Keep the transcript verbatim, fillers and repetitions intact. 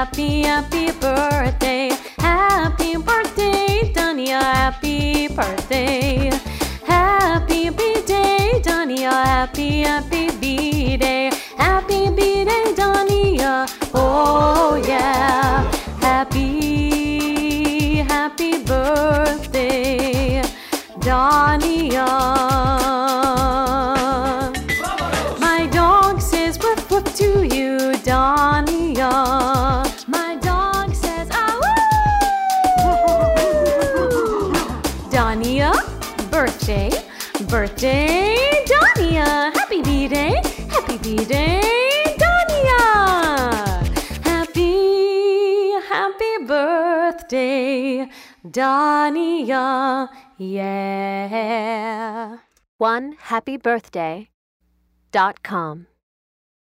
happy, happy birthday. Happy birthday, Dania, happy birthday. Happy B-Day, Dania, happy, happy B-Day. Happy B-Day, Dania, oh yeah. Happy, happy birthday, Dania. My dog says woof woof to you, Dania. My dog says ah woo. Dania, birthday, birthday, Dania. Happy B-Day, happy B-Day, Dania. Happy, happy birthday, Dania, yeah. one happy birthday dot com